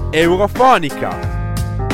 Eurofonica,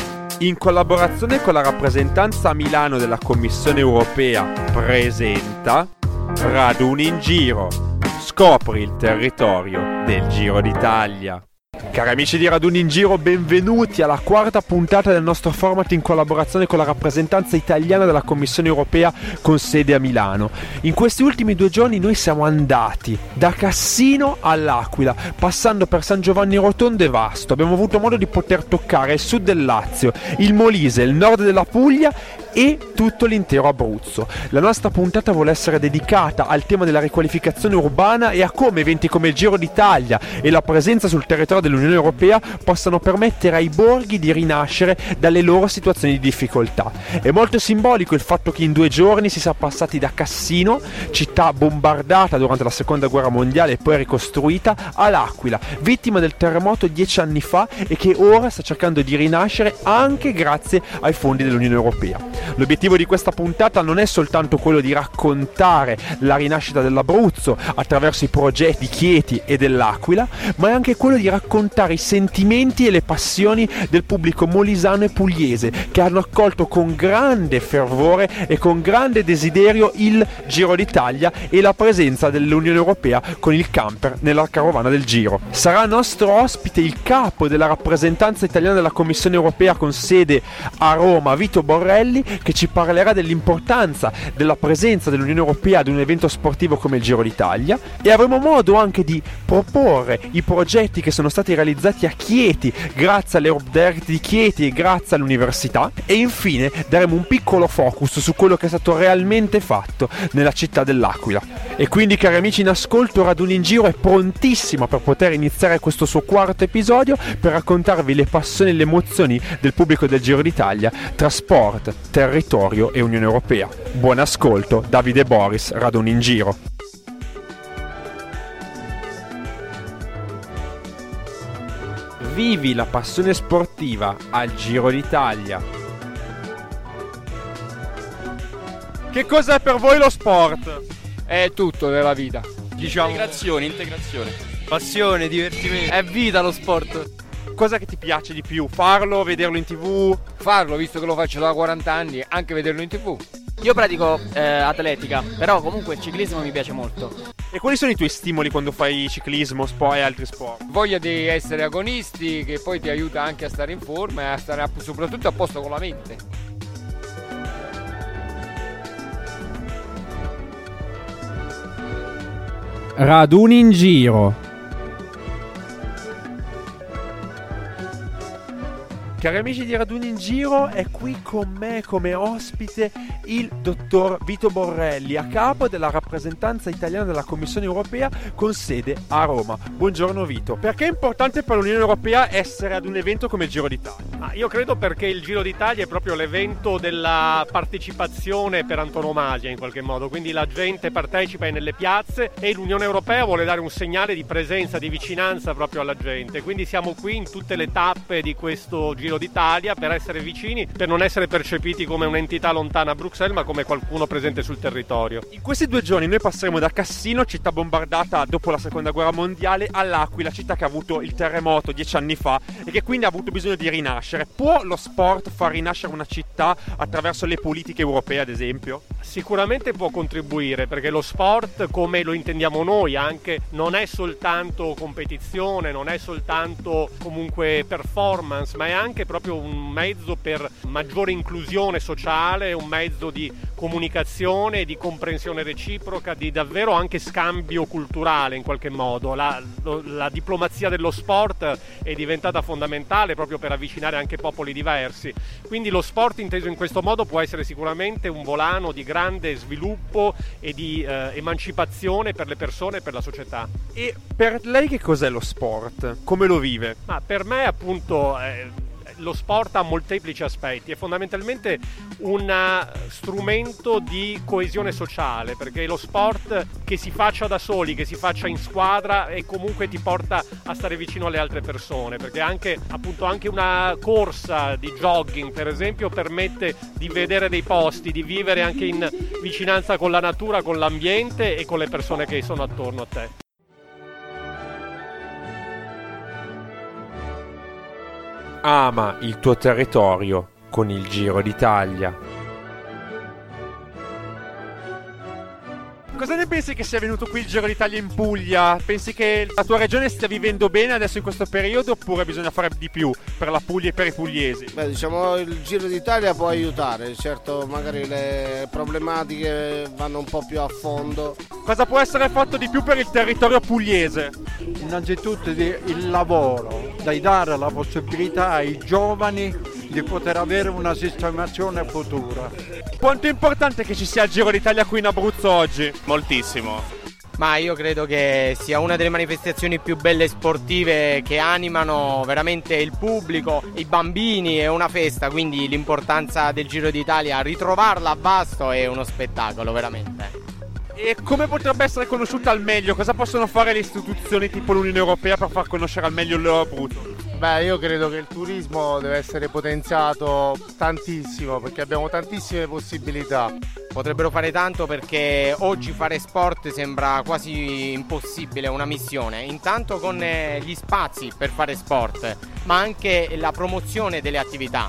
in collaborazione con la rappresentanza a Milano della Commissione Europea, presenta Raduni in Giro. Scopri il territorio del Giro d'Italia. Cari amici di Raduni in Giro, benvenuti alla quarta puntata del nostro format in collaborazione con la rappresentanza italiana della Commissione Europea con sede a Milano. In questi ultimi 2 giorni noi siamo andati da Cassino all'Aquila, passando per San Giovanni Rotondo e Vasto. Abbiamo avuto modo di poter toccare il sud del Lazio, il Molise, il nord della Puglia e tutto l'intero Abruzzo. La nostra puntata vuole essere dedicata al tema della riqualificazione urbana e a come eventi come il Giro d'Italia e la presenza sul territorio dell'Unione Europea possano permettere ai borghi di rinascere dalle loro situazioni di difficoltà. È molto simbolico il fatto che in 2 giorni si sia passati da Cassino, città bombardata durante la seconda guerra mondiale e poi ricostruita, all'Aquila, vittima del terremoto 10 anni fa e che ora sta cercando di rinascere anche grazie ai fondi dell'Unione Europea. L'obiettivo di questa puntata non è soltanto quello di raccontare la rinascita dell'Abruzzo attraverso i progetti di Chieti e dell'Aquila, ma è anche quello di raccontare i sentimenti e le passioni del pubblico molisano e pugliese che hanno accolto con grande fervore e con grande desiderio il Giro d'Italia e la presenza dell'Unione Europea con il camper nella carovana del Giro. Sarà nostro ospite il capo della rappresentanza italiana della Commissione Europea con sede a Roma, Vito Borrelli, che ci parlerà dell'importanza della presenza dell'Unione Europea ad un evento sportivo come il Giro d'Italia, e avremo modo anche di proporre i progetti che sono stati realizzati a Chieti grazie all'Europe Direct di Chieti e grazie all'università, e infine daremo un piccolo focus su quello che è stato realmente fatto nella città dell'Aquila. E quindi, cari amici in ascolto, Raduni in Giro è prontissimo per poter iniziare questo suo 4º episodio per raccontarvi le passioni e le emozioni del pubblico del Giro d'Italia tra sport, territorio e Unione Europea. Buon ascolto, Davide Boris, Raduni in Giro. Vivi la passione sportiva al Giro d'Italia. Che cos'è per voi lo sport? È tutto nella vita, diciamo. Integrazione. Passione, divertimento. È vita lo sport. Cosa che ti piace di più? Farlo, vederlo in TV? Farlo, visto che lo faccio da 40 anni, anche vederlo in TV. Io pratico atletica, però comunque il ciclismo mi piace molto. E quali sono i tuoi stimoli quando fai ciclismo, sport e altri sport? Voglia di essere agonisti, che poi ti aiuta anche a stare in forma e a stare soprattutto a posto con la mente. Raduni in Giro. Cari amici di Raduni in Giro, è qui con me come ospite il dottor Vito Borrelli, a capo della rappresentanza italiana della Commissione Europea con sede a Roma. Buongiorno Vito. Perché è importante per l'Unione Europea essere ad un evento come il Giro d'Italia? Io credo perché il Giro d'Italia è proprio l'evento della partecipazione per antonomasia in qualche modo, quindi la gente partecipa nelle piazze e l'Unione Europea vuole dare un segnale di presenza, di vicinanza proprio alla gente, quindi siamo qui in tutte le tappe di questo Giro d'Italia per essere vicini, per non essere percepiti come un'entità lontana a Bruxelles ma come qualcuno presente sul territorio. In questi 2 giorni noi passeremo da Cassino, città bombardata dopo la seconda guerra mondiale, all'Aquila, città che ha avuto il terremoto 10 anni fa e che quindi ha avuto bisogno di rinascere. Può lo sport far rinascere una città attraverso le politiche europee, ad esempio? Sicuramente può contribuire, perché lo sport, come lo intendiamo noi anche, non è soltanto competizione, non è soltanto comunque performance, ma è anche proprio un mezzo per maggiore inclusione sociale, un mezzo di comunicazione, di comprensione reciproca, di davvero anche scambio culturale in qualche modo. La diplomazia dello sport è diventata fondamentale proprio per avvicinare anche popoli diversi. Quindi lo sport inteso in questo modo può essere sicuramente un volano di grande sviluppo e di emancipazione per le persone e per la società. E per lei che cos'è lo sport? Come lo vive? Per me appunto lo sport ha molteplici aspetti, è fondamentalmente un strumento di coesione sociale, perché lo sport, che si faccia da soli, che si faccia in squadra, e comunque ti porta a stare vicino alle altre persone, perché anche una corsa di jogging per esempio permette di vedere dei posti, di vivere anche in vicinanza con la natura, con l'ambiente e con le persone che sono attorno a te. Ama il tuo territorio con il Giro d'Italia. Cosa ne pensi che sia venuto qui il Giro d'Italia in Puglia? Pensi che la tua regione stia vivendo bene adesso in questo periodo oppure bisogna fare di più per la Puglia e per i pugliesi? Beh, diciamo il Giro d'Italia può aiutare, certo magari le problematiche vanno un po' più a fondo. Cosa può essere fatto di più per il territorio pugliese? Innanzitutto il lavoro, da dare la possibilità ai giovani di poter avere una sistemazione futura. Quanto è importante che ci sia il Giro d'Italia qui in Abruzzo oggi? Moltissimo. Ma io credo che sia una delle manifestazioni più belle sportive che animano veramente il pubblico, i bambini, è una festa, quindi l'importanza del Giro d'Italia, ritrovarla a Vasto è uno spettacolo veramente. E come potrebbe essere conosciuta al meglio? Cosa possono fare le istituzioni tipo l'Unione Europea per far conoscere al meglio il loro Abruzzo? Beh, io credo che il turismo deve essere potenziato tantissimo perché abbiamo tantissime possibilità. Potrebbero fare tanto perché oggi fare sport sembra quasi impossibile, una missione. Intanto con gli spazi per fare sport, ma anche la promozione delle attività.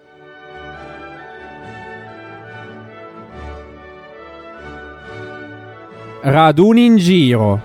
Raduni in giro.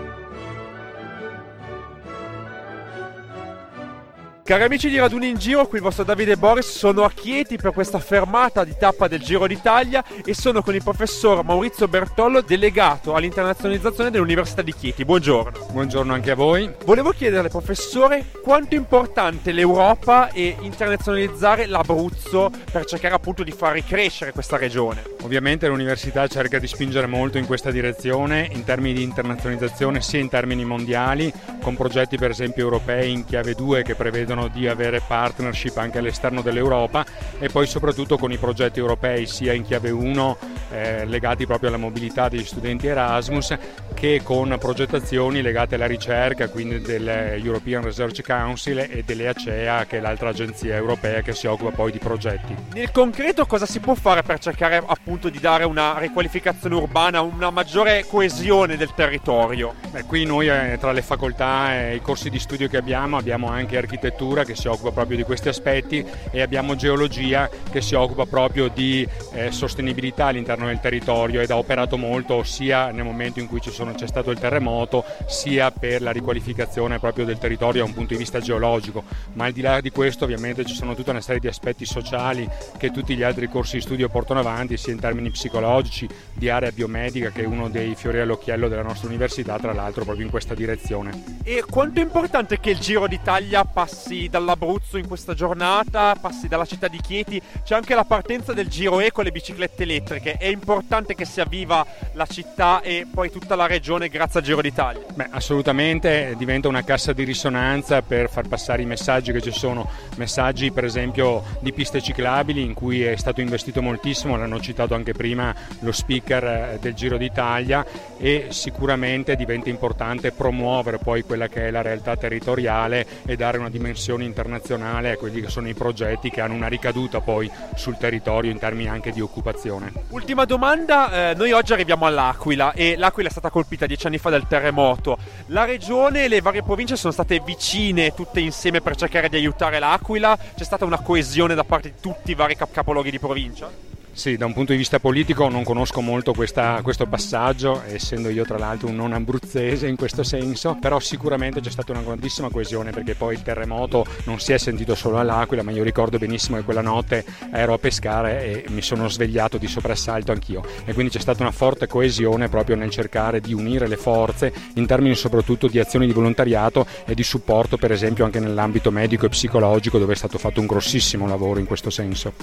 Cari amici di Raduni in Giro, qui il vostro Davide Boris, sono a Chieti per questa fermata di tappa del Giro d'Italia e sono con il professor Maurizio Bertollo, delegato all'internazionalizzazione dell'Università di Chieti. Buongiorno. Buongiorno anche a voi. Volevo chiederle, professore, quanto è importante l'Europa e internazionalizzare l'Abruzzo per cercare appunto di far ricrescere questa regione? Ovviamente l'università cerca di spingere molto in questa direzione in termini di internazionalizzazione sia in termini mondiali, con progetti per esempio europei in chiave 2 che prevedono di avere partnership anche all'esterno dell'Europa e poi soprattutto con i progetti europei sia in chiave 1 legati proprio alla mobilità degli studenti Erasmus che con progettazioni legate alla ricerca, quindi dell'European Research Council e dell'EACEA che è l'altra agenzia europea che si occupa poi di progetti. Nel concreto cosa si può fare per cercare appunto di dare una riqualificazione urbana, una maggiore coesione del territorio? Beh, qui noi tra le facoltà e i corsi di studio che abbiamo anche architettura che si occupa proprio di questi aspetti e abbiamo geologia che si occupa proprio di sostenibilità all'interno del territorio ed ha operato molto sia nel momento in cui c'è stato il terremoto sia per la riqualificazione proprio del territorio da un punto di vista geologico, ma al di là di questo ovviamente ci sono tutta una serie di aspetti sociali che tutti gli altri corsi di studio portano avanti sia in termini psicologici, di area biomedica che è uno dei fiori all'occhiello della nostra università, tra l'altro proprio in questa direzione. E quanto è importante che il Giro d'Italia passi dall'Abruzzo in questa giornata, passi dalla città di Chieti? C'è anche la partenza del Giro Eco e le biciclette elettriche, è importante che sia viva la città e poi tutta la regione grazie al Giro d'Italia? Beh, assolutamente, diventa una cassa di risonanza per far passare i messaggi che ci sono, messaggi per esempio di piste ciclabili in cui è stato investito moltissimo, l'hanno citato anche prima lo speaker del Giro d'Italia, e sicuramente diventa importante promuovere poi quella che è la realtà territoriale e dare una dimensione internazionale a quelli che sono i progetti che hanno una ricaduta poi sul territorio in termini anche di occupazione. Ultima domanda, noi oggi arriviamo all'Aquila e l'Aquila è stata colpita 10 anni fa dal terremoto. La regione e le varie province sono state vicine tutte insieme per cercare di aiutare l'Aquila? C'è stata una coesione da parte di tutti i vari capoluoghi di provincia? Sì, da un punto di vista politico non conosco molto questo passaggio, essendo io tra l'altro un non abruzzese in questo senso, però sicuramente c'è stata una grandissima coesione perché poi il terremoto non si è sentito solo all'Aquila, ma io ricordo benissimo che quella notte ero a pescare e mi sono svegliato di soprassalto anch'io e quindi c'è stata una forte coesione proprio nel cercare di unire le forze in termini soprattutto di azioni di volontariato e di supporto per esempio anche nell'ambito medico e psicologico dove è stato fatto un grossissimo lavoro in questo senso.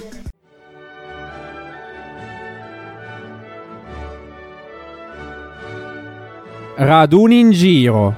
Raduni in giro.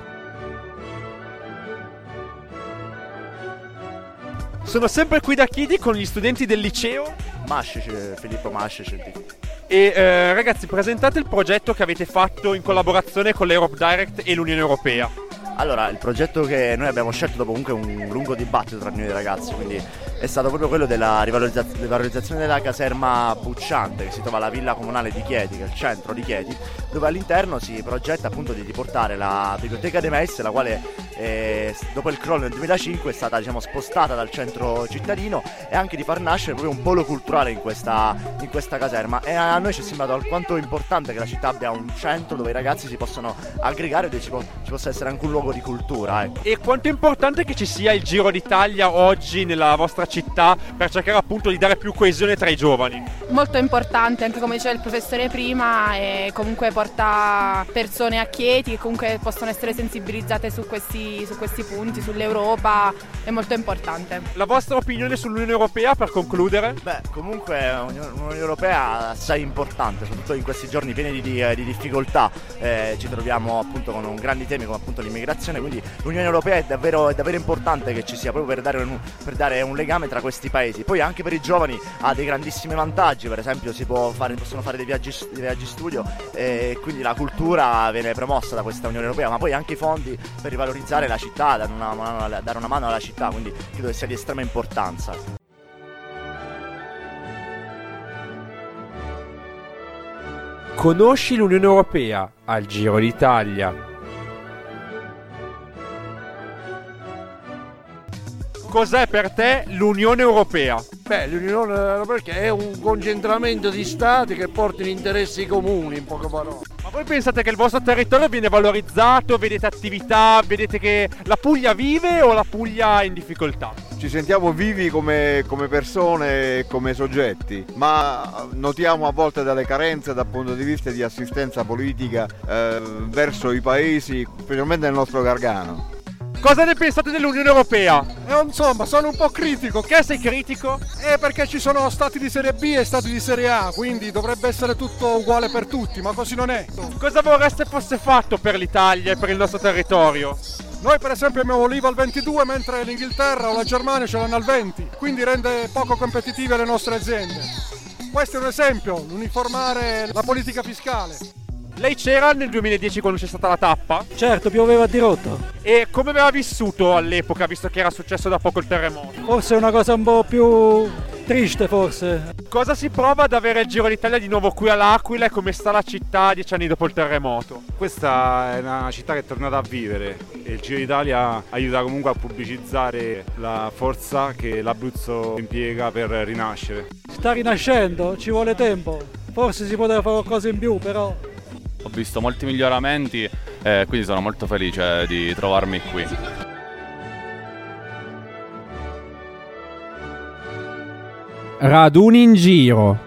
Sono sempre qui da Chieti con gli studenti del liceo Mascice, Filippo Mascice. e ragazzi, presentate il progetto che avete fatto in collaborazione con l'Europe Direct e l'Unione Europea. Allora, il progetto che noi abbiamo scelto dopo comunque un lungo dibattito tra noi ragazzi, quindi è stato proprio quello della rivalorizzazione della caserma Bucciante che si trova alla villa comunale di Chieti, che è il centro di Chieti, dove all'interno si progetta appunto di portare la biblioteca dei maestri, la quale dopo il crollo nel 2005 è stata, diciamo, spostata dal centro cittadino e anche di far nascere proprio un polo culturale in questa caserma, e a noi ci è sembrato alquanto importante che la città abbia un centro dove i ragazzi si possono aggregare, dove ci possa essere anche un luogo di cultura, ecco. E quanto è importante che ci sia il Giro d'Italia oggi nella vostra città per cercare appunto di dare più coesione tra i giovani? Molto importante, anche come diceva il professore prima, e comunque porta persone a Chieti che comunque possono essere sensibilizzate su questi punti, sull'Europa, è molto importante. La vostra opinione sull'Unione Europea per concludere? Beh, comunque l'Unione Europea è assai importante, soprattutto in questi giorni pieni di difficoltà. Ci troviamo appunto con grandi temi come appunto l'immigrazione, quindi l'Unione Europea è davvero importante che ci sia, proprio per dare un legame tra questi paesi. Poi anche per i giovani ha dei grandissimi vantaggi, per esempio possono fare dei viaggi studio, e quindi la cultura viene promossa da questa Unione Europea, ma poi anche i fondi per rivalorizzare la città, dare una mano alla città, quindi credo sia di estrema importanza. Conosci l'Unione Europea al Giro d'Italia. Cos'è per te l'Unione Europea? Beh, l'Unione Europea è un concentramento di stati che portano interessi comuni, in poche parole. Ma voi pensate che il vostro territorio viene valorizzato? Vedete attività? Vedete che la Puglia vive o la Puglia è in difficoltà? Ci sentiamo vivi come persone e come soggetti, ma notiamo a volte delle carenze dal punto di vista di assistenza politica verso i paesi, specialmente nel nostro Gargano. Cosa ne pensate dell'Unione Europea? Insomma, sono un po' critico. Che sei critico? Perché ci sono stati di Serie B e stati di Serie A, quindi dovrebbe essere tutto uguale per tutti, ma così non è. Cosa vorreste fosse fatto per l'Italia e per il nostro territorio? Noi per esempio abbiamo l'IVA al 22, mentre l'Inghilterra o la Germania ce l'hanno al 20, quindi rende poco competitive le nostre aziende. Questo è un esempio, l'uniformare la politica fiscale. Lei c'era nel 2010 quando c'è stata la tappa? Certo, pioveva a dirotto. E come aveva vissuto all'epoca, visto che era successo da poco il terremoto? Forse è una cosa un po' più triste, forse. Cosa si prova ad avere il Giro d'Italia di nuovo qui all'Aquila e come sta la città 10 anni dopo il terremoto? Questa è una città che è tornata a vivere e il Giro d'Italia aiuta comunque a pubblicizzare la forza che l'Abruzzo impiega per rinascere. Sta rinascendo, ci vuole tempo. Forse si poteva fare qualcosa in più, però... Ho visto molti miglioramenti e quindi sono molto felice di trovarmi qui. Raduni in giro.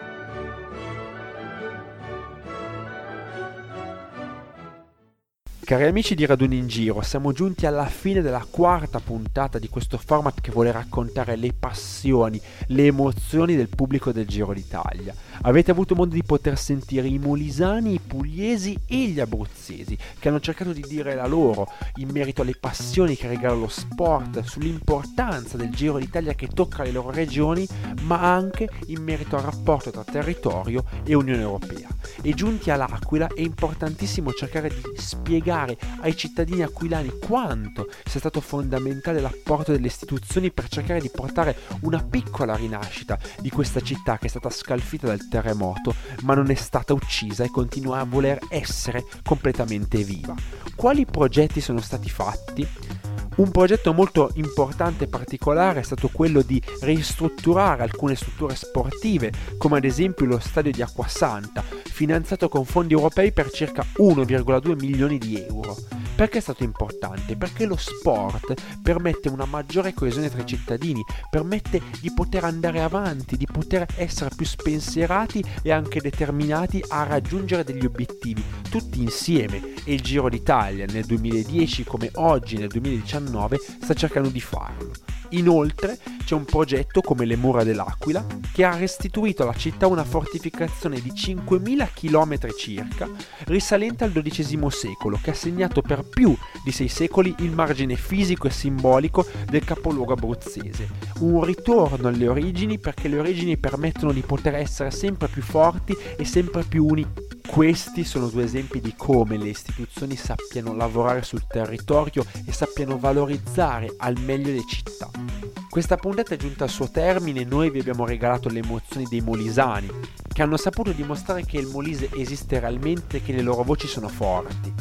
Cari amici di Raduni in Giro, siamo giunti alla fine della quarta puntata di questo format che vuole raccontare le passioni, le emozioni del pubblico del Giro d'Italia. Avete avuto modo di poter sentire i molisani, i pugliesi e gli abruzzesi che hanno cercato di dire la loro in merito alle passioni che regala lo sport, sull'importanza del Giro d'Italia che tocca le loro regioni, ma anche in merito al rapporto tra territorio e Unione Europea. E giunti all'Aquila è importantissimo cercare di spiegare ai cittadini aquilani quanto sia stato fondamentale l'apporto delle istituzioni per cercare di portare una piccola rinascita di questa città che è stata scalfita dal terremoto ma non è stata uccisa e continua a voler essere completamente viva. Quali progetti sono stati fatti? Un progetto molto importante e particolare è stato quello di ristrutturare alcune strutture sportive, come ad esempio lo stadio di Acquasanta, finanziato con fondi europei per circa 1,2 milioni di euro. Perché è stato importante? Perché lo sport permette una maggiore coesione tra i cittadini, permette di poter andare avanti, di poter essere più spensierati e anche determinati a raggiungere degli obiettivi, tutti insieme. E il Giro d'Italia nel 2010 come oggi nel 2019 sta cercando di farlo. Inoltre c'è un progetto come le Mura dell'Aquila che ha restituito alla città una fortificazione di 5.000 km circa, risalente al XII secolo, che ha segnato per più di 6 secoli il margine fisico e simbolico del capoluogo abruzzese. Un ritorno alle origini, perché le origini permettono di poter essere sempre più forti e sempre più uniti. Questi sono due esempi di come le istituzioni sappiano lavorare sul territorio e sappiano valorizzare al meglio le città. Questa puntata è giunta al suo termine e noi vi abbiamo regalato le emozioni dei molisani, che hanno saputo dimostrare che il Molise esiste realmente e che le loro voci sono forti.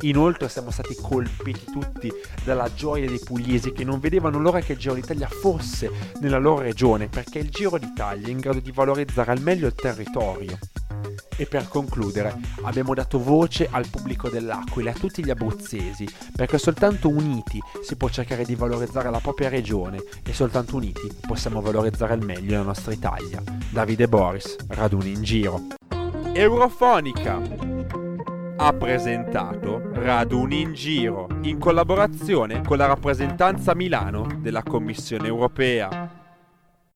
Inoltre siamo stati colpiti tutti dalla gioia dei pugliesi che non vedevano l'ora che il Giro d'Italia fosse nella loro regione, perché il Giro d'Italia è in grado di valorizzare al meglio il territorio. E per concludere, abbiamo dato voce al pubblico dell'Aquila e a tutti gli abruzzesi, perché soltanto uniti si può cercare di valorizzare la propria regione e soltanto uniti possiamo valorizzare al meglio la nostra Italia. Davide Boris, Raduni in Giro. Eurofonica ha presentato Raduni in Giro in collaborazione con la rappresentanza a Milano della Commissione Europea.